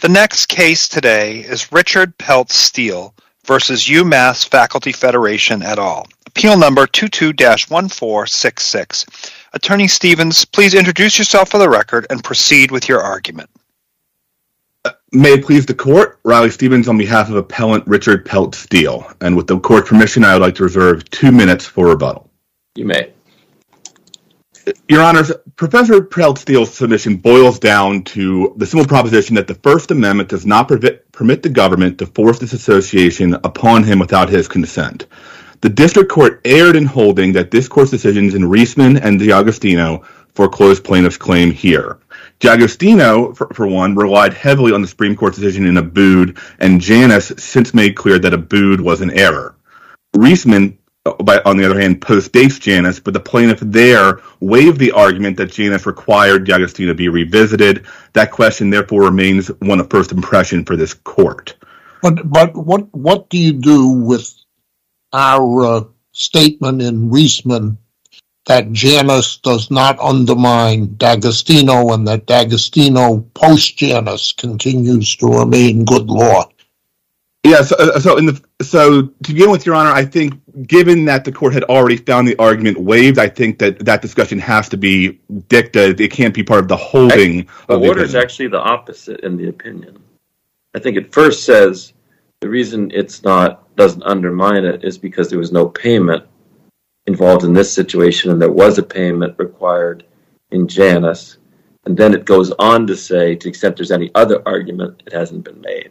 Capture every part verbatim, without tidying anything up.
The next case today is Richard Pelt Steel versus UMass Faculty Federation et al. Appeal number twenty-two dash fourteen sixty-six. Attorney Stevens, please introduce yourself for the record and proceed with your argument. May it please the court, Riley Stevens on behalf of appellant Richard Pelt Steel. And with the court permission, I would like to reserve two minutes for rebuttal. You may. Your Honors, Professor Pelt Steel's submission boils down to the simple proposition that the First Amendment does not permit, permit the government to force this association upon him without his consent. The district court erred in holding that this court's decisions in Reisman and D'Agostino foreclosed plaintiff's claim here. D'Agostino, for, for one, relied heavily on the Supreme Court's decision in Abood, and Janus since made clear that Abood was an error. Reisman, by, on the other hand, postdates Janus, but the plaintiff there waived the argument that Janus required D'Agostino be revisited. That question, therefore, remains one of first impression for this court. But but what what do you do with our uh, statement in Reisman that Janus does not undermine D'Agostino and that D'Agostino post-Janus continues to remain good law? Yeah, so, so, in the, so to begin with, Your Honor, I think given that the court had already found the argument waived, I think that that discussion has to be dicta. It can't be part of the holding. I, of the order the is actually the opposite in the opinion. I think it first says the reason it's not doesn't undermine it is because there was no payment involved in this situation, and there was a payment required in Janus. And then it goes on to say, to the extent there's any other argument, it hasn't been made.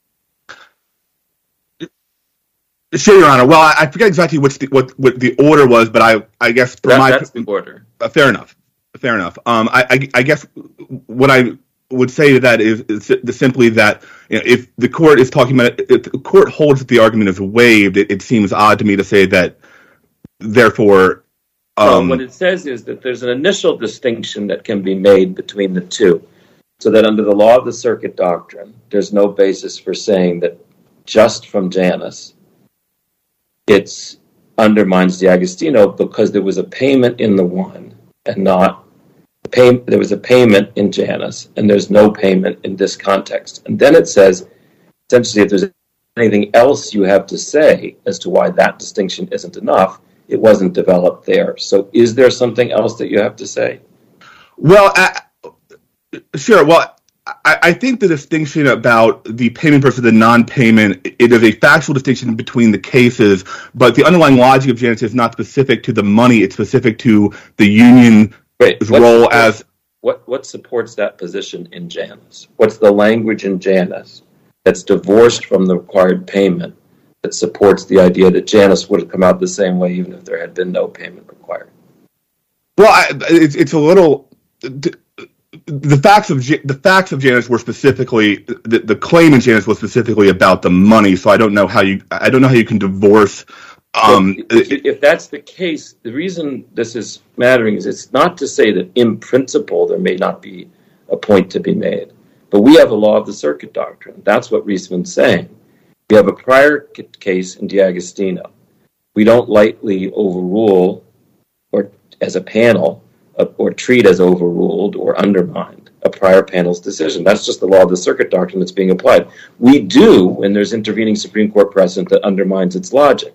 Sure, Your Honor. Well, I, I forget exactly what's the, what what the order was, but I I guess for that, my that's the order. Uh, fair enough. Fair enough. Um, I, I I guess what I would say to that is, is the, simply that you know, if the court is talking about if the court holds that the argument is waived, it, it seems odd to me to say that. Therefore, um, well, what it says is that there's an initial distinction that can be made between the two, so that under the law of the circuit doctrine, there's no basis for saying that just from Janus, it undermines D'Agostino because there was a payment in the one and not pay. There was a payment in Janus, and there's no payment in this context. And then it says, essentially, if there's anything else you have to say as to why that distinction isn't enough, it wasn't developed there. So is there something else that you have to say? Well, I, sure. Well, I, I think the distinction about the payment versus the non-payment, it is a factual distinction between the cases, but the underlying logic of Janus is not specific to the money. It's specific to the union's Wait, role as... What, what supports that position in Janus? What's the language in Janus that's divorced from the required payment that supports the idea that Janus would have come out the same way even if there had been no payment required? Well, I, it's, it's a little... The, the facts of the facts of Janus were specifically the, the claim in Janus was specifically about the money. So I don't know how you I don't know how you can divorce. Um, well, if, if that's the case, the reason this is mattering is it's not to say that in principle there may not be a point to be made, but we have a law of the circuit doctrine. That's what Reisman's saying. We have a prior case in D'Agostino. We don't lightly overrule, or as a panel, uh, or treat as overruled or undermined a prior panel's decision. That's just the law of the circuit doctrine that's being applied. We do when there's intervening Supreme Court precedent that undermines its logic.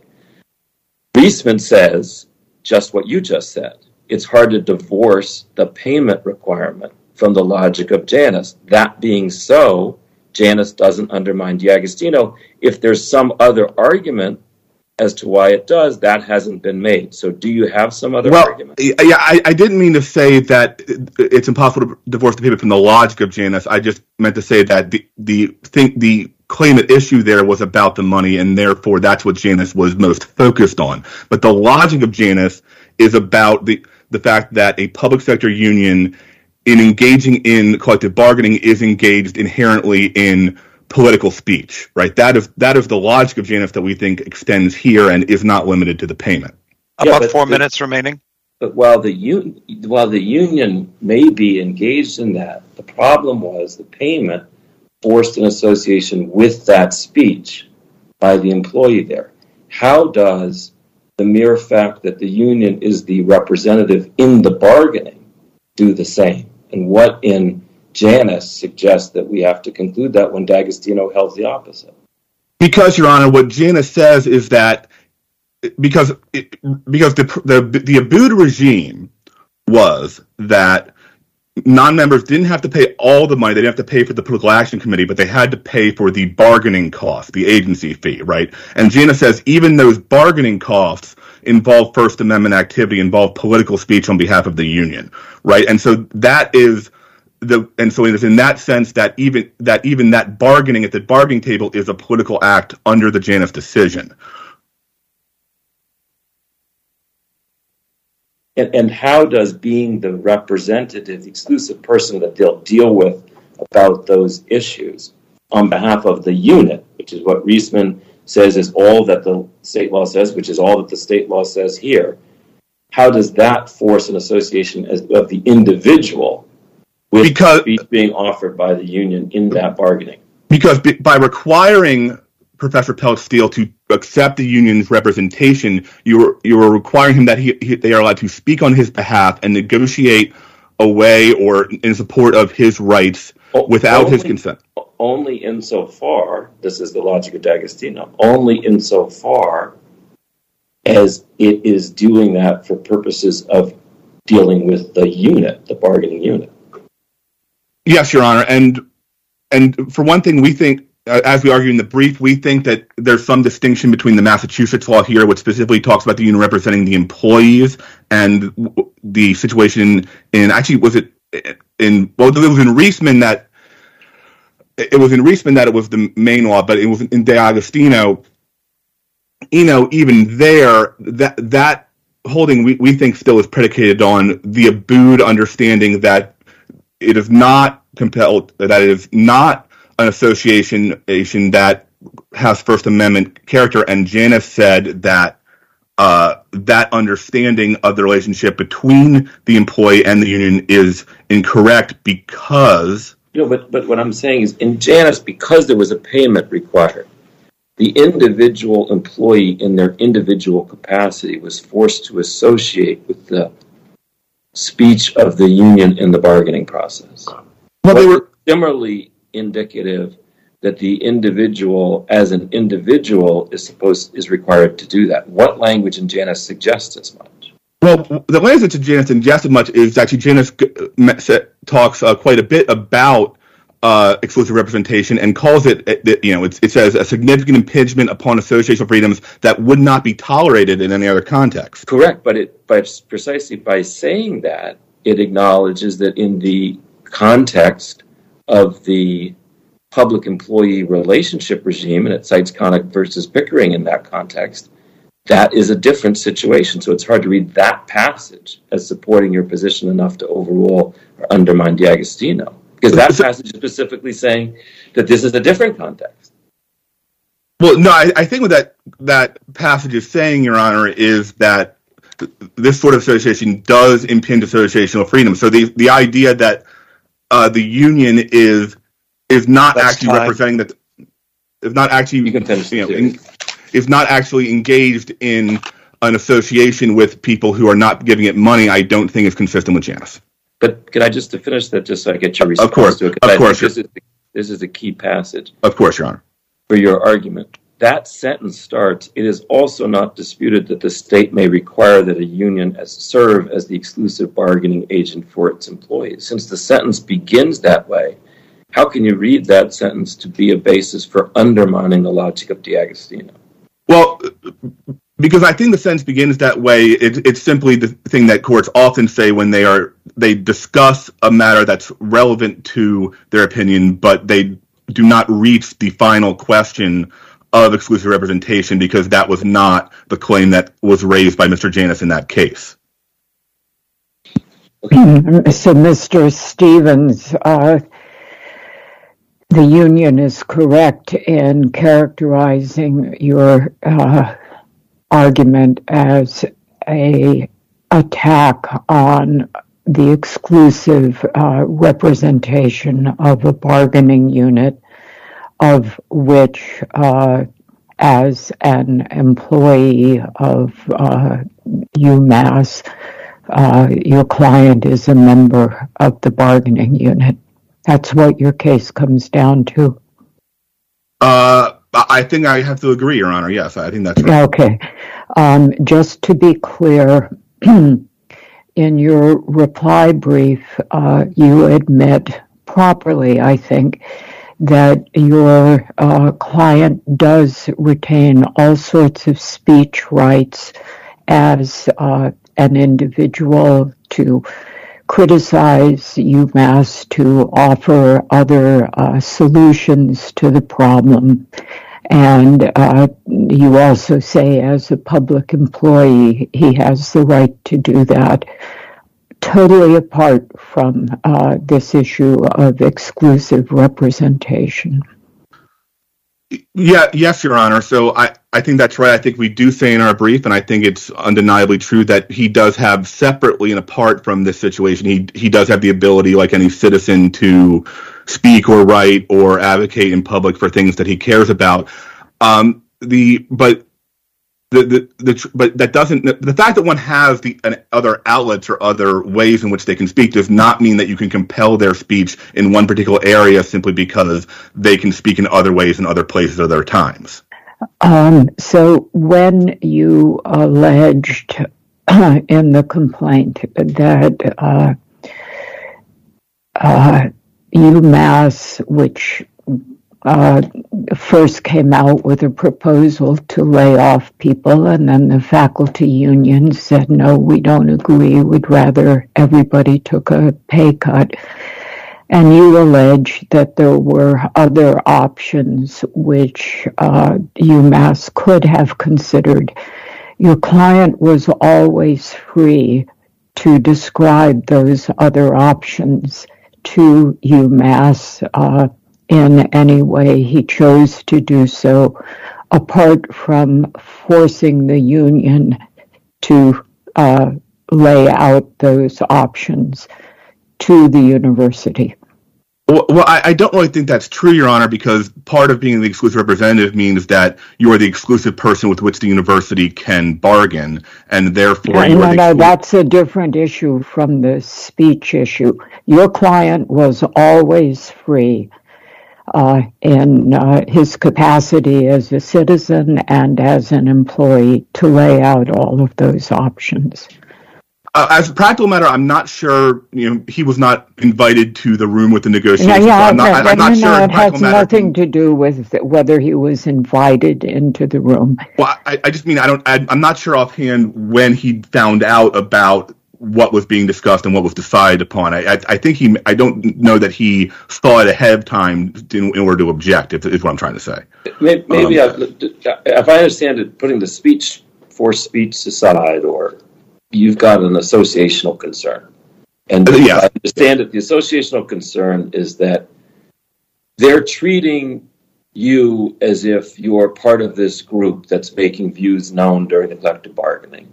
Reisman says just what you just said. It's hard to divorce the payment requirement from the logic of Janus. That being so, Janus doesn't undermine D'Agostino. If there's some other argument as to why it does, that hasn't been made. So do you have some other well, argument? Yeah, I, I didn't mean to say that it's impossible to divorce the payment from the logic of Janus. I just meant to say that the the thing, the claim at issue there was about the money, and therefore that's what Janus was most focused on. But the logic of Janus is about the, the fact that a public sector union, in engaging in collective bargaining, is engaged inherently in political speech, right? That is that is the logic of Janus that we think extends here and is not limited to the payment. About yeah, four the, minutes remaining. But while the un, while the union may be engaged in that, the problem was the payment forced an association with that speech by the employee there. How does the mere fact that the union is the representative in the bargaining do the same? And what in Janus suggests that we have to conclude that when D'Agostino held the opposite? Because, Your Honor, what Janus says is that because it, because the the the Abood regime was that non-members didn't have to pay all the money. They didn't have to pay for the political action committee, but they had to pay for the bargaining cost, the agency fee, right? And Janus says even those bargaining costs involve First Amendment activity, involve political speech on behalf of the union, right? And so that is the and so it is in that sense that even that even that bargaining at the bargaining table is a political act under the Janus decision. And, and how does being the representative, the exclusive person that they'll deal with about those issues on behalf of the unit, which is what Reisman says is all that the state law says, which is all that the state law says here, how does that force an association as, of the individual with because, speech being offered by the union in that bargaining? Because by requiring Professor Peltz-Steele to accept the union's representation, you were you were requiring him that he, he they are allowed to speak on his behalf and negotiate a way or in support of his rights without only, his consent. Only insofar, this is the logic of D'Agostino, only insofar as it is doing that for purposes of dealing with the unit, the bargaining unit. Yes, Your Honor, and and for one thing, we think, as we argue in the brief, we think that there's some distinction between the Massachusetts law here, which specifically talks about the union representing the employees, and the situation in, actually, was it in, well, it was in Reisman that, it was in Reisman that it was the main law, but it was in D'Agostino, you know, even there, that that holding, we, we think still is predicated on the Abood understanding that it is not compelled, that it is not an association that has First Amendment character, and Janus said that uh, that understanding of the relationship between the employee and the union is incorrect because... You know, but, but what I'm saying is, in Janus, because there was a payment required, the individual employee in their individual capacity was forced to associate with the speech of the union in the bargaining process. Well, they were similarly indicative that the individual as an individual is supposed is required to do that. What language in Janus suggests as much? Well, the language in Janus suggests as much is actually Janus talks uh, quite a bit about uh, exclusive representation and calls it, it you know, it's, it says a significant impingement upon associational freedoms that would not be tolerated in any other context. Correct, but it by precisely by saying that, it acknowledges that in the context of the public employee relationship regime, and it cites Connick versus Pickering in that context, that is a different situation. So it's hard to read that passage as supporting your position enough to overrule or undermine D'Agostino, because that passage is specifically saying that this is a different context. Well, no, I, I think what that, that passage is saying, Your Honor, is that this sort of association does impinge associational freedom. So the, the idea that Uh, the union is is not That's actually time. representing that is not actually you can finish you know, in, is not actually engaged in an association with people who are not giving it money. I don't think is consistent with Janus. But can I just to finish that, just so I get your response of course, to it? Of course, this is the, this is the key passage. Of course, Your Honor. For your argument, that sentence starts. It is also not disputed that the state may require that a union as serve as the exclusive bargaining agent for its employees. Since the sentence begins that way, how can you read that sentence to be a basis for undermining the logic of D'Agostino? Well, because I think the sentence begins that way. It, it's simply the thing that courts often say when they are they discuss a matter that's relevant to their opinion, but they do not reach the final question of exclusive representation, because that was not the claim that was raised by Mister Janus in that case. So, Mister Stevens, uh, the union is correct in characterizing your uh, argument as a attack on the exclusive uh, representation of a bargaining unit, of which, uh, as an employee of uh, UMass, uh, your client is a member of the bargaining unit. That's what your case comes down to. Uh, I think I have to agree, Your Honor. Yes, I think that's right. Okay. Um, just to be clear, in your reply brief, uh, you admit properly, I think, that your uh, client does retain all sorts of speech rights as uh, an individual to criticize UMass, to offer other uh, solutions to the problem. And uh, you also say, as a public employee, he has the right to do that, totally apart from uh, this issue of exclusive representation. Yeah, yes, Your Honor. So I, I think that's right. I think we do say in our brief, and I think it's undeniably true, that he does have, separately and apart from this situation, he he does have the ability, like any citizen, to speak or write or advocate in public for things that he cares about. Um, the but the the, the but that doesn't the fact that one has the uh, other outlets or other ways in which they can speak does not mean that you can compel their speech in one particular area simply because they can speak in other ways in other places or other times. Um, so when you alleged uh, in the complaint that uh, uh, UMass, which uh, first came out with a proposal to lay off people, and then the faculty union said, no, we don't agree, we'd rather everybody took a pay cut. And you allege that there were other options which uh, UMass could have considered. Your client was always free to describe those other options to UMass uh, in any way he chose to do so, apart from forcing the union to uh, lay out those options to the university. Well, well I, I don't really think that's true, Your Honor, because part of being the exclusive representative means that you are the exclusive person with which the university can bargain, and therefore no, you are no, the no, exclu- that's a different issue from the speech issue. Your client was always free uh, in uh, his capacity as a citizen and as an employee to lay out all of those options. Uh, as a practical matter, I'm not sure. You know, he was not invited to the room with the negotiations. Yeah, yeah, so I'm not, no, I'm not no, sure. no, as it has practical matter, nothing to do with whether he was invited into the room. Well, I, I just mean I don't. I, I'm not sure offhand when he found out about what was being discussed and what was decided upon. I, I, I think he. I don't know that he saw it ahead of time in, in order to object. Is, is what I'm trying to say. Maybe, maybe um, I, if I understand it, putting the speech for speech aside, or you've got an associational concern. And yeah. I understand that the associational concern is that they're treating you as if you're part of this group that's making views known during the collective bargaining.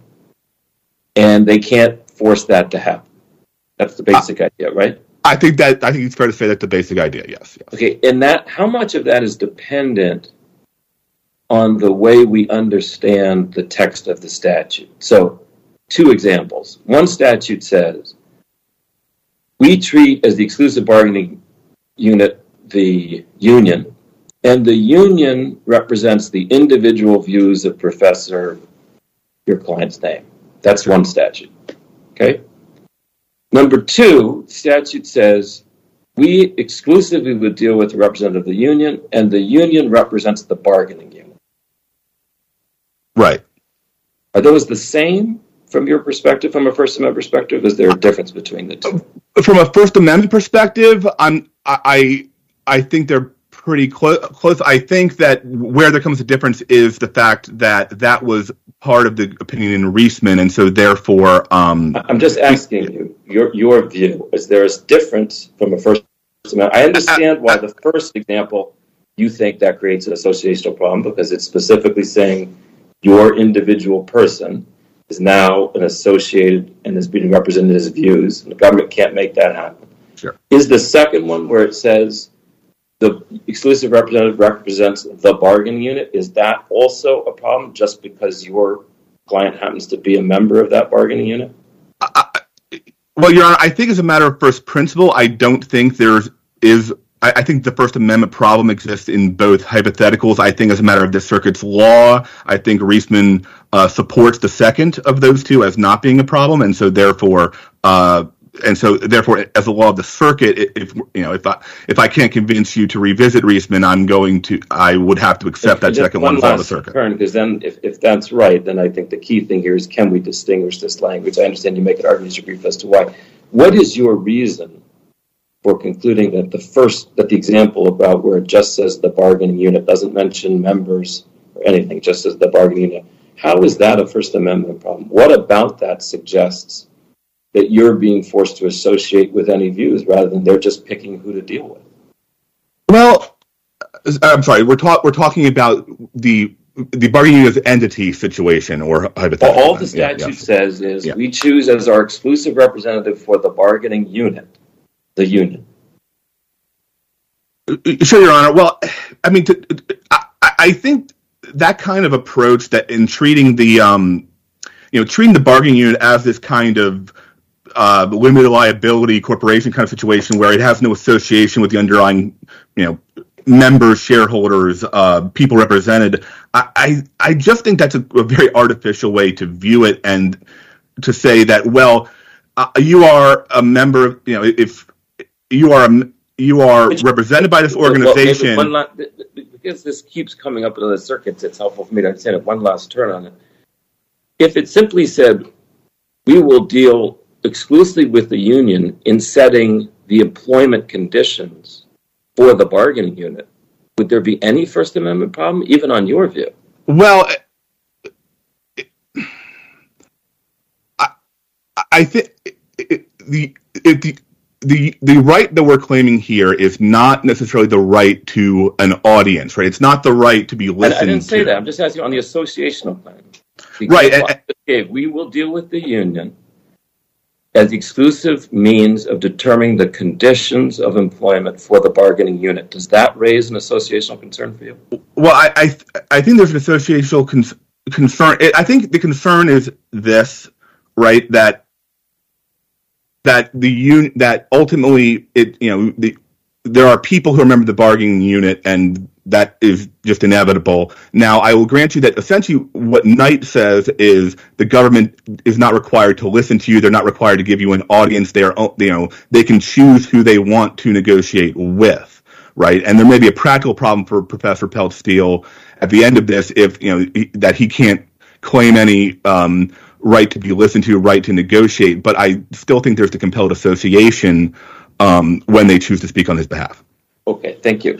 And they can't force that to happen. That's the basic uh, idea, right? I think that I think it's fair to say that's the basic idea, yes, yes. Okay, and that how much of that is dependent on the way we understand the text of the statute? So two examples. One statute says, we treat as the exclusive bargaining unit the union, and the union represents the individual views of Professor, your client's name. That's one statute. Okay? Number two, statute says, we exclusively would deal with the representative of the union, and the union represents the bargaining unit. Right. Are those the same? From your perspective, from a First Amendment perspective, is there a difference between the two? From a First Amendment perspective, I'm, I I think they're pretty clo- close. I think that where there comes a difference is the fact that that was part of the opinion in Reisman, and so therefore... Um, I'm just asking you, your your view. Is there a difference from a First Amendment? I understand why the first example, you think that creates an associational problem, because it's specifically saying your individual person is now an associated and is being represented as views, and the government can't make that happen. Sure. Is the second one where it says the exclusive representative represents the bargaining unit, is that also a problem just because your client happens to be a member of that bargaining unit? I, well, Your Honor, I think as a matter of first principle, I don't think there's is, I, I think the First Amendment problem exists in both hypotheticals. I think as a matter of this circuit's law, I think Reisman uh, supports the second of those two as not being a problem, and so therefore, uh, and so therefore, as a law of the circuit, if you know, if I if I can't convince you to revisit Reisman, I'm going to, I would have to accept that second one as law of the circuit. Because then, if, if that's right, then I think the key thing here is, can we distinguish this language? I understand you make an argument in your brief as to why. What is your reason for concluding that the first, that the example about where it just says the bargaining unit, doesn't mention members or anything, just says the bargaining unit? How is that a First Amendment problem? What about that suggests that you're being forced to associate with any views rather than they're just picking who to deal with? Well, I'm sorry, we're, ta- we're talking about the the bargaining unit entity situation or hypothetical. Well, all the statute yeah, yeah. says is yeah. we choose as our exclusive representative for the bargaining unit the union. Sure, Your Honor. Well, I mean, to, I, I think that kind of approach that in treating the, um, you know, treating the bargaining unit as this kind of uh, limited liability corporation kind of situation where it has no association with the underlying, you know, members, shareholders, uh, people represented. I, I, I just think that's a, a very artificial way to view it, and to say that, well, uh, you are a member of, you know, if you are a, you are Which, represented by this organization. Well, last, because this keeps coming up in other circuits, it's helpful for me to understand it. One last turn on it. If it simply said, we will deal exclusively with the union in setting the employment conditions for the bargaining unit, would there be any First Amendment problem, even on your view? Well, I, I think the the the the right that we're claiming here is not necessarily the right to an audience, right? It's not the right to be listened to. I didn't say to. that. I'm just asking on the associational claim. Right. And, and, we will deal with the union as the exclusive means of determining the conditions of employment for the bargaining unit. Does that raise an associational concern for you? Well, I I, I think there's an associational con- concern. I think the concern is this, right? That that the un- that ultimately it you know the, there are people who remember the bargaining unit, and that is just inevitable. Now, I will grant you that essentially what Knight says is the government is not required to listen to you. They're not required to give you an audience. They are, you know, they can choose who they want to negotiate with, right? And there may be a practical problem for Professor Peltz-Steele at the end of this if, you know, he, that he can't claim any um, right to be listened to, right to negotiate. But I still think there's the compelled association um, when they choose to speak on his behalf. Okay, thank you.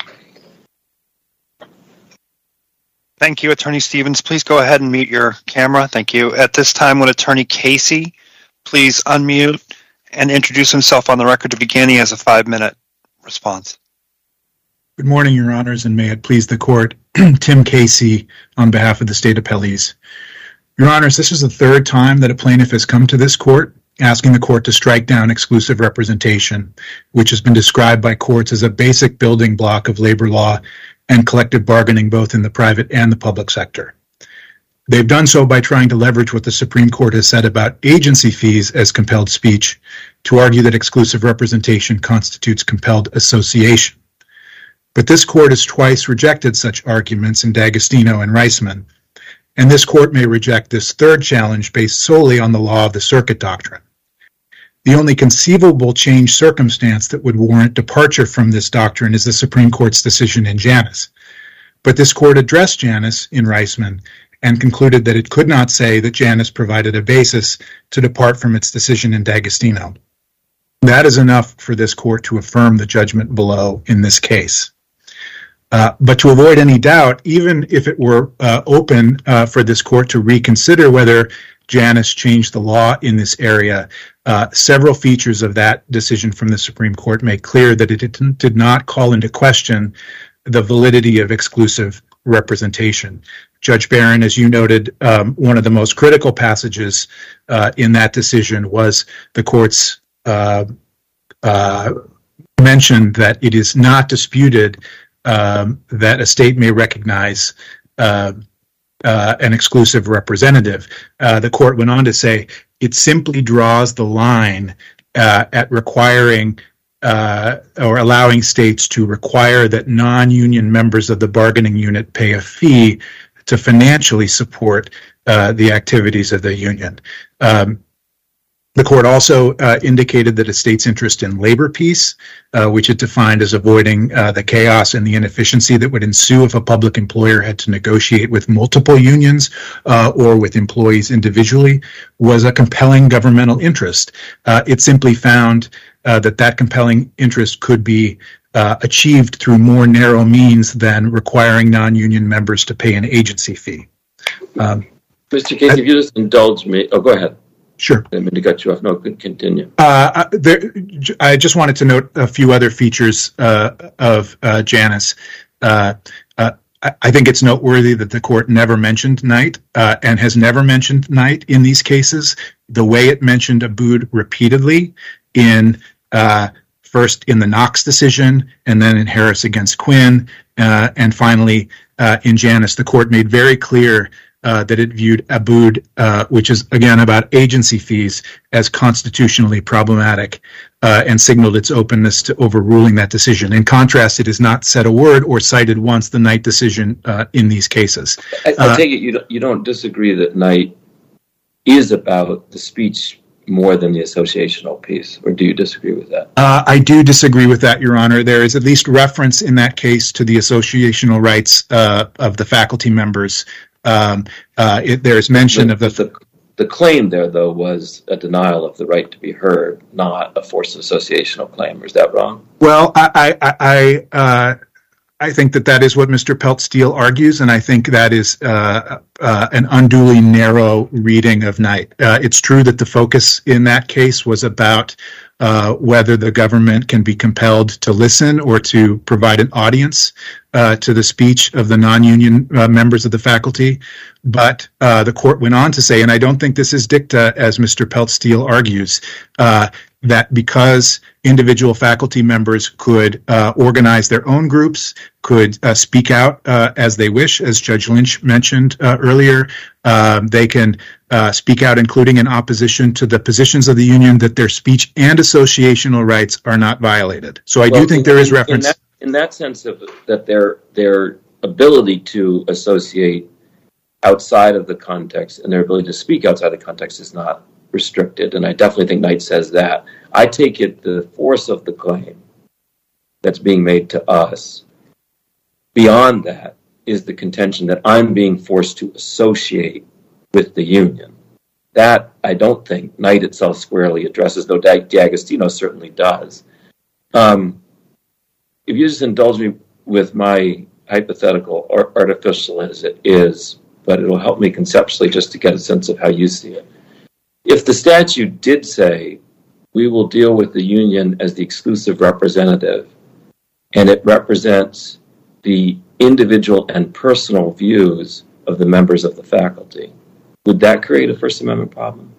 Thank you, Attorney Stevens. Please go ahead and mute your camera. Thank you. At this time, would Attorney Casey please unmute and introduce himself on the record to begin? He has a five-minute response. Good morning, Your Honors, and may it please the Court. Tim Casey on behalf of the State Appellees. Your Honors, this is the third time that a plaintiff has come to this Court asking the Court to strike down exclusive representation, which has been described by courts as a basic building block of labor law and collective bargaining both in the private and the public sector. They've done so by trying to leverage what the Supreme Court has said about agency fees as compelled speech to argue that exclusive representation constitutes compelled association. But this Court has twice rejected such arguments in D'Agostino and Reisman, and this Court may reject this third challenge based solely on the law of the circuit doctrine. The only conceivable change circumstance that would warrant departure from this doctrine is the Supreme Court's decision in Janus. But this Court addressed Janus in Reisman and concluded that it could not say that Janus provided a basis to depart from its decision in D'Agostino. That is enough for this Court to affirm the judgment below in this case. Uh, but to avoid any doubt, even if it were uh, open uh, for this Court to reconsider whether Janus changed the law in this area, uh, several features of that decision from the Supreme Court make clear that it did not call into question the validity of exclusive representation. Judge Barron, as you noted, um, one of the most critical passages uh, in that decision was the Court's uh, uh, mention that it is not disputed um, that a state may recognize uh, uh, an exclusive representative. Uh, the Court went on to say it simply draws the line uh, at requiring uh, or allowing states to require that non-union members of the bargaining unit pay a fee to financially support uh, the activities of the union. Um, The court also uh, indicated that a state's interest in labor peace, uh, which it defined as avoiding uh, the chaos and the inefficiency that would ensue if a public employer had to negotiate with multiple unions uh, or with employees individually, was a compelling governmental interest. Uh, it simply found uh, that that compelling interest could be uh, achieved through more narrow means than requiring non-union members to pay an agency fee. Um, Mister Casey, if you just indulge me. Oh, go ahead. Sure. I didn't mean to cut you off. No, good, continue. Uh, there, I just wanted to note a few other features uh, of uh, Janus. Uh, uh, I think it's noteworthy that the court never mentioned Knight uh, and has never mentioned Knight in these cases. The way it mentioned Abood repeatedly in uh, first in the Knox decision and then in Harris against Quinn uh, and finally uh, in Janus, the court made very clear Uh, that it viewed Abood, uh, which is, again, about agency fees, as constitutionally problematic uh, and signaled its openness to overruling that decision. In contrast, it has not said a word or cited once the Knight decision uh, in these cases. I, I uh, take it you don't, you don't disagree that Knight is about the speech more than the associational piece, or do you disagree with that? Uh, I do disagree with that, Your Honor. There is at least reference in that case to the associational rights uh, of the faculty members. Um, uh, it, there's mention the, of the, the the claim there, though, was a denial of the right to be heard, not a forced associational claim. Or is that wrong? Well, I I I, uh, I think that that is what Mister Peltz-Steele argues, and I think that is uh, uh, an unduly narrow reading of Knight. Uh, it's true that the focus in that case was about uh, whether the government can be compelled to listen or to provide an audience uh, to the speech of the non-union uh, members of the faculty. But uh, the court went on to say, and I don't think this is dicta, as Mister Peltz-Steele argues, uh, that because individual faculty members could uh, organize their own groups, could uh, speak out uh, as they wish, as Judge Lynch mentioned uh, earlier, uh, they can uh, speak out, including in opposition to the positions of the union, that their speech and associational rights are not violated. So I well, do think in, there is in, reference. In that, in that sense, of that their their ability to associate outside of the context and their ability to speak outside the context is not restricted, and I definitely think Knight says that. I take it the force of the claim that's being made to us, beyond that, is the contention that I'm being forced to associate with the union. That, I don't think Knight itself squarely addresses, though D'Agostino certainly does. Um, if you just indulge me with my hypothetical, or artificial as it is, but it'll help me conceptually just to get a sense of how you see it. If the statute did say, we will deal with the union as the exclusive representative, and it represents the individual and personal views of the members of the faculty, would that create a First Amendment problem?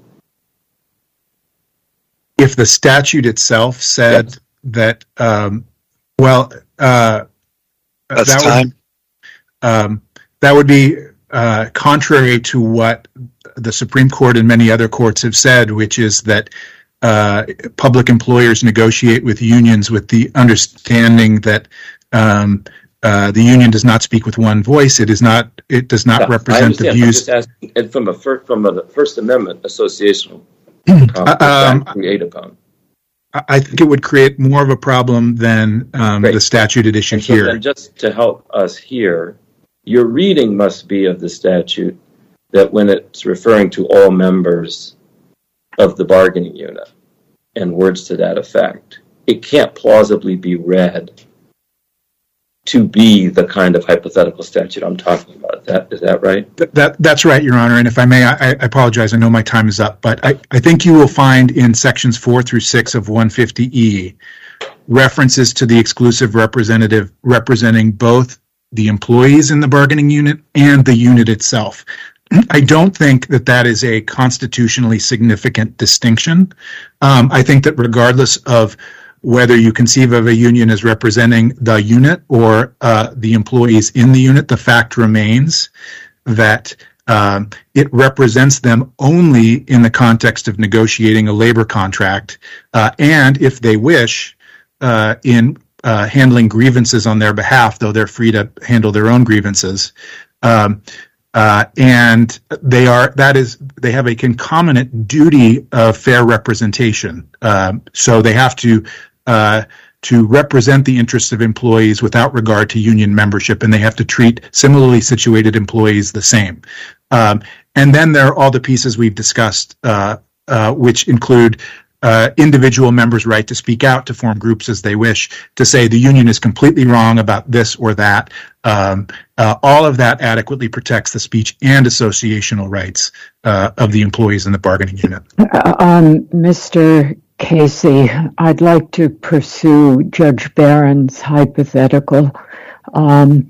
If the statute itself said yes. that, um, well, uh, That's that time. Would, um, that would be uh, contrary to what the Supreme Court and many other courts have said, which is that uh, public employers negotiate with unions with the understanding that um, uh, the union does not speak with one voice. It is not. It does not yeah, represent the views. I'm just asking, from a first, from a First Amendment associational um, create upon. I think it would create more of a problem than um, the statute at issue and so here. Then just to help us here, your reading must be of the statute that when it's referring to all members of the bargaining unit and words to that effect, it can't plausibly be read to be the kind of hypothetical statute I'm talking about. Is that, is that right? That, that That's right, Your Honor. And if I may, I, I apologize. I know my time is up, but I, I think you will find in sections four through six of one fifty E references to the exclusive representative representing both the employees in the bargaining unit and the unit itself. I don't think that that is a constitutionally significant distinction. Um, I think that regardless of whether you conceive of a union as representing the unit or uh, the employees in the unit, the fact remains that um, it represents them only in the context of negotiating a labor contract. Uh, and if they wish, uh, in uh, handling grievances on their behalf, though they're free to handle their own grievances. Um, uh, and they are that is they have a concomitant duty of fair representation. Um, so they have to uh, to represent the interests of employees without regard to union membership, and they have to treat similarly situated employees the same. Um, and then there are all the pieces we've discussed, uh, uh, which include uh, individual members' right to speak out, to form groups as they wish, to say the union is completely wrong about this or that. Um, uh, all of that adequately protects the speech and associational rights uh, of the employees in the bargaining unit. Uh, um, Mister Casey, I'd like to pursue Judge Barron's hypothetical. Um,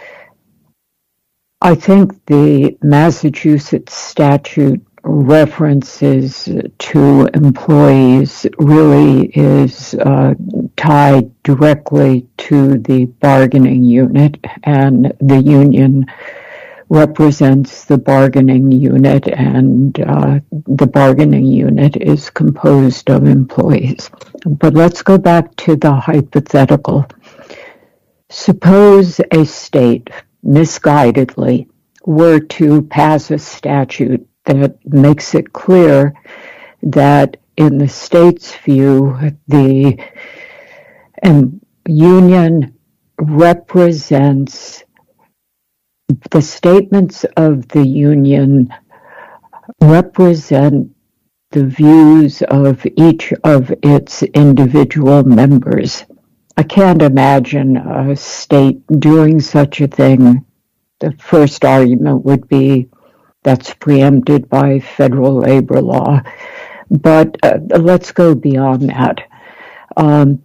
I think the Massachusetts statute references to employees really is uh, tied directly to the bargaining unit, and the union represents the bargaining unit, and uh, the bargaining unit is composed of employees. But let's go back to the hypothetical. Suppose a state misguidedly were to pass a statute that makes it clear that in the state's view, the um, union represents the statements of the union represent the views of each of its individual members. I can't imagine a state doing such a thing. The first argument would be that's preempted by federal labor law. But uh, let's go beyond that. Um,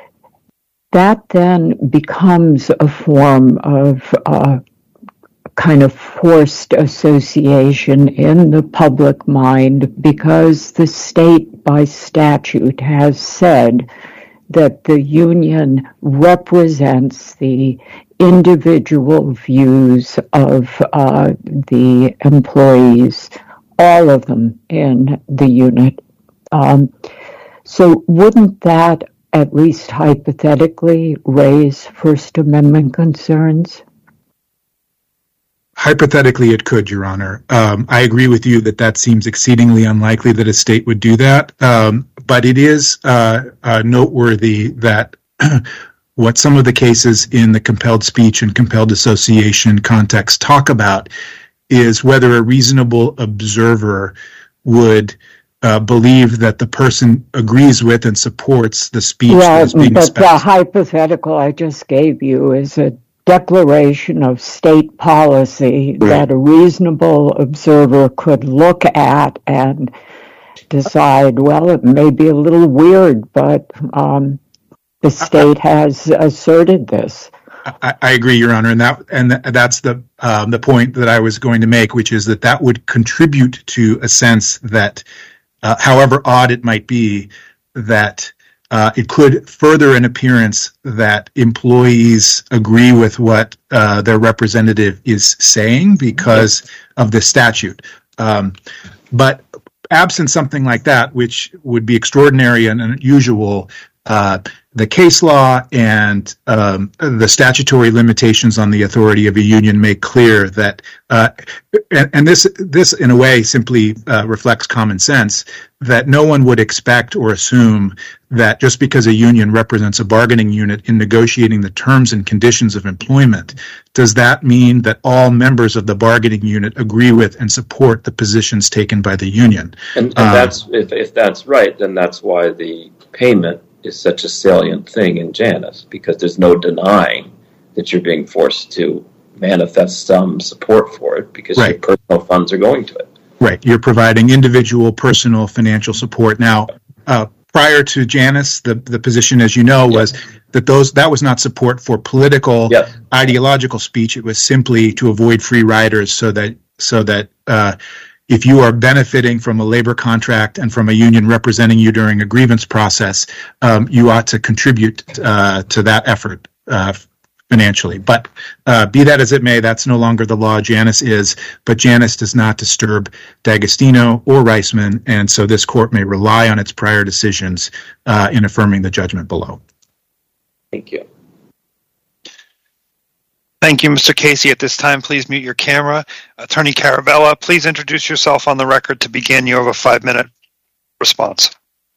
that then becomes a form of uh, kind of forced association in the public mind, because the state by statute has said that the union represents the individual views of uh, the employees, all of them in the unit. Um, so wouldn't that, at least hypothetically, raise First Amendment concerns? Hypothetically, it could, Your Honor. Um, I agree with you that that seems exceedingly unlikely that a state would do that. Um, but it is uh, uh, noteworthy that what some of the cases in the compelled speech and compelled association context talk about is whether a reasonable observer would uh, believe that the person agrees with and supports the speech well, that is being but espoused. The hypothetical I just gave you is a declaration of state policy Right. that a reasonable observer could look at and decide, well, it may be a little weird, but um, the state has asserted this. I, I agree, Your Honor, and that and th- that's the um, the point that I was going to make, which is that that would contribute to a sense that, uh, however odd it might be, that uh, it could further an appearance that employees agree with what uh, their representative is saying because of the statute. Um, but absent something like that, which would be extraordinary and unusual, uh, the case law and um, the statutory limitations on the authority of a union make clear that, uh, and, and this, this in a way simply uh, reflects common sense, that no one would expect or assume that just because a union represents a bargaining unit in negotiating the terms and conditions of employment, does that mean that all members of the bargaining unit agree with and support the positions taken by the union? And, and Um, that's if, if that's right, then that's why the payment is such a salient thing in Janus, because there's no denying that you're being forced to manifest some support for it because Right. your personal funds are going to it. Right. You're providing individual, personal, financial support. Now, uh, prior to Janus, the, the position, as you know, was that those that was not support for political, Yes. ideological speech. It was simply to avoid free riders, so that so that uh, if you are benefiting from a labor contract and from a union representing you during a grievance process, um, you ought to contribute uh, to that effort uh, financially. But uh, be that as it may, that's no longer the law. Janus is, but Janus does not disturb D'Agostino or Reisman, and so this court may rely on its prior decisions uh, in affirming the judgment below. Thank you. Thank you, Mister Casey. At this time, please mute your camera. Attorney Carabella, please introduce yourself on the record to begin. You have a five-minute response.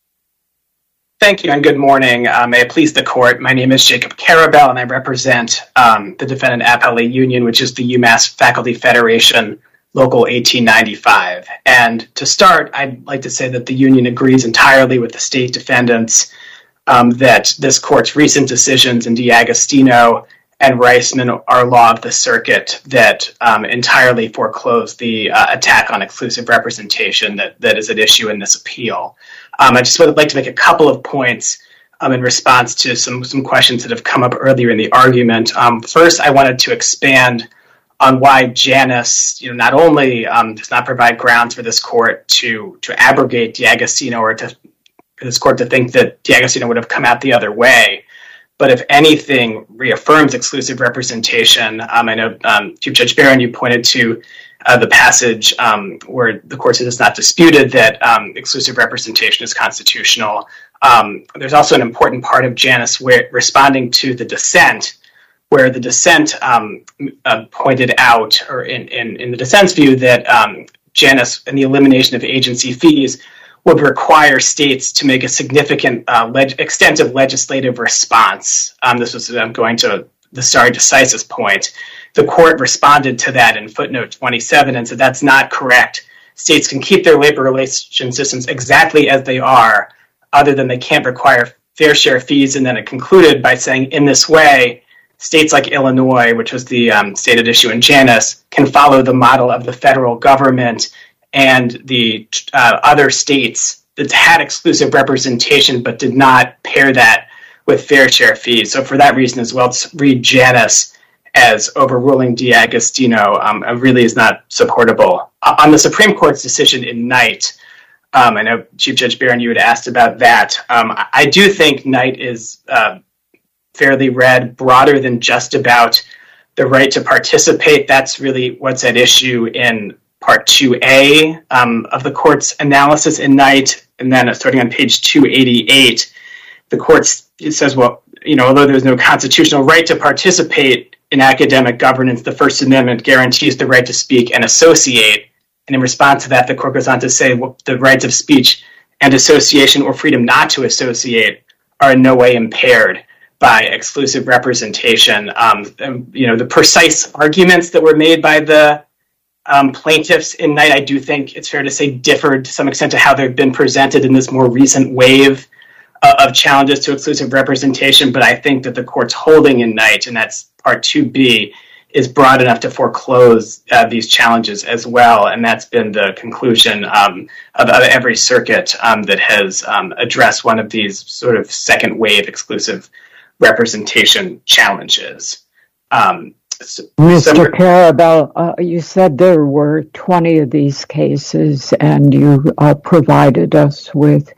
Thank you and good morning. Uh, may it please the court, my name is Jacob Carabell and I represent um, the defendant appellee union, which is the UMass Faculty Federation Local eighteen ninety-five. And to start, I'd like to say that the union agrees entirely with the state defendants um, that this court's recent decisions in DiAgostino and Reisman are law of the circuit that um, entirely foreclose the uh, attack on exclusive representation that, that is at issue in this appeal. Um, I just would like to make a couple of points um, in response to some, some questions that have come up earlier in the argument. Um, first, I wanted to expand on why Janus, you know, not only um, does not provide grounds for this court to to abrogate DiAgostino or to for this court to think that DiAgostino would have come out the other way, but if anything, reaffirms exclusive representation. Um, I know, um, Chief Judge Barron, you pointed to uh, the passage um, where the court says it's not disputed that um, exclusive representation is constitutional. Um, there's also an important part of Janus where responding to the dissent, where the dissent um, uh, pointed out, or in, in, in the dissent's view, that um, Janus and the elimination of agency fees would require states to make a significant, uh, leg- extensive legislative response. Um, this was um, going to the stare decisis point. The court responded to that in footnote twenty-seven and said that's not correct. States can keep their labor relation systems exactly as they are, other than they can't require fair share fees. And then it concluded by saying, in this way, states like Illinois, which was the um, stated issue in Janus, can follow the model of the federal government and the uh, other states that had exclusive representation but did not pair that with fair share fees. So for that reason as well, to read Janus as overruling DiAgostino um, really is not supportable. Uh, on the Supreme Court's decision in Knight, um, I know Chief Judge Barron, you had asked about that. Um, I do think Knight is uh, fairly read broader than just about the right to participate. That's really what's at issue in Part two A um, of the court's analysis in Knight, and then starting on page two eighty-eight, the court says, well, you know, although there's no constitutional right to participate in academic governance, the First Amendment guarantees the right to speak and associate. And in response to that, the court goes on to say, well, the rights of speech and association or freedom not to associate are in no way impaired by exclusive representation. Um, and, you know, the precise arguments that were made by the Um, plaintiffs in Knight, I do think it's fair to say, differed to some extent to how they've been presented in this more recent wave uh, of challenges to exclusive representation. But I think that the court's holding in Knight, and that's Part two B, is broad enough to foreclose uh, these challenges as well. And that's been the conclusion um, of, of every circuit um, that has um, addressed one of these sort of second wave exclusive representation challenges. Um, Mister Carabell, uh, you said there were twenty of these cases, and you uh, provided us with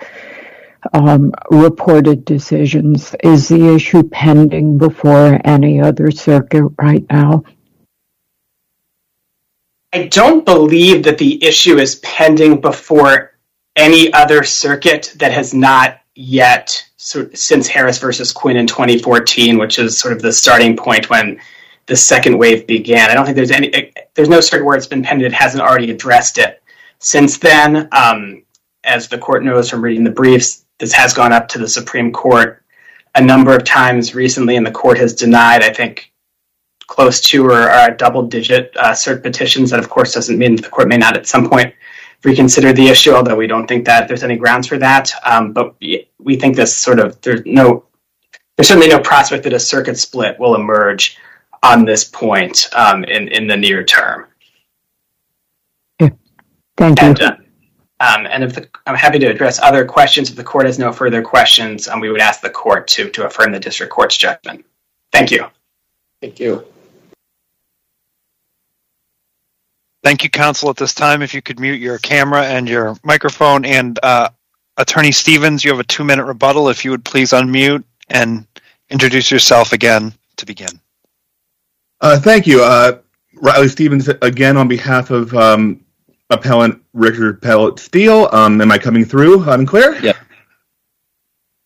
um, reported decisions. Is the issue pending before any other circuit right now? I don't believe that the issue is pending before any other circuit that has not yet, so, since Harris versus Quinn in twenty fourteen, which is sort of the starting point when the second wave began. I don't think there's any, there's no circuit where it's been pending that hasn't already addressed it. Since then, um, as the court knows from reading the briefs, this has gone up to the Supreme Court a number of times recently, and the court has denied, I think, close to or, or double-digit uh, cert petitions. That, of course, doesn't mean that the court may not at some point reconsider the issue, although we don't think that there's any grounds for that. Um, but we think this sort of, there's no, there's certainly no prospect that a circuit split will emerge on this point um, in, in the near term. Okay. Thank you. And, uh, um, and if the, I'm happy to address other questions. If the court has no further questions, um, we would ask the court to, to affirm the district court's judgment. Thank you. Thank you. Thank you, counsel. At this time, if you could mute your camera and your microphone. And uh, Attorney Stevens, you have a two-minute rebuttal. If you would please unmute and introduce yourself again to begin. Uh, thank you. Uh, Riley Stevens, again, on behalf of um, Appellant Richard Pellet Steele. Um, am I coming through? I'm clear? Yeah.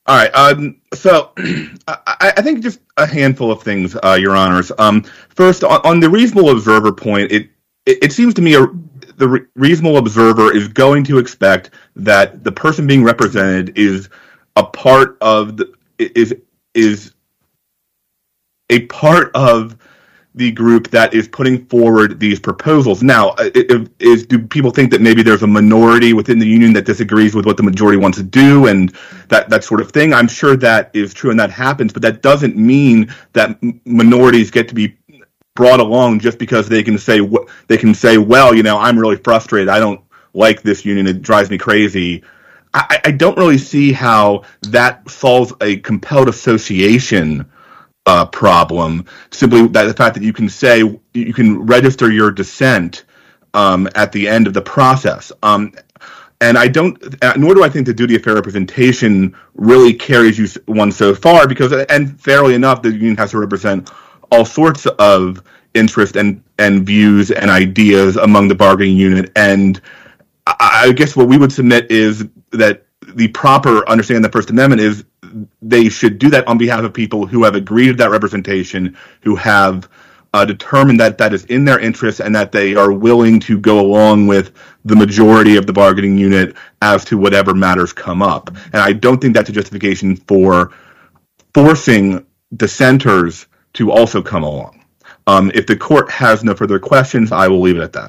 All right. Um, so I, I think just a handful of things, uh, Your Honors. Um, first, on, on the reasonable observer point, it it, it seems to me a, the re- reasonable observer is going to expect that the person being represented is a part of the is is a part of the group that is putting forward these proposals. Now, is, is do people think that maybe there's a minority within the union that disagrees with what the majority wants to do and that, that sort of thing? I'm sure that is true and that happens, but that doesn't mean that minorities get to be brought along just because they can say they can say, well, you know, I'm really frustrated. I don't like this union. It drives me crazy. I, I don't really see how that solves a compelled association Uh, problem. Simply that the fact that you can say you can register your dissent um, at the end of the process, um, and I don't. Nor do I think the duty of fair representation really carries you one so far because, and fairly enough, the union has to represent all sorts of interest and and views and ideas among the bargaining unit. And I, I guess what we would submit is that the proper understanding of the First Amendment is they should do that on behalf of people who have agreed to that representation, who have uh, determined that that is in their interest and that they are willing to go along with the majority of the bargaining unit as to whatever matters come up. And I don't think that's a justification for forcing dissenters to also come along. Um, if the court has no further questions, I will leave it at that.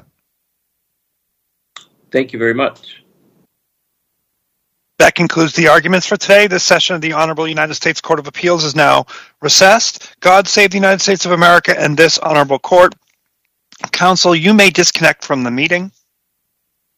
Thank you very much. That concludes the arguments for today. This session of the Honorable United States Court of Appeals is now recessed. God save the United States of America and this honorable court. Counsel, you may disconnect from the meeting.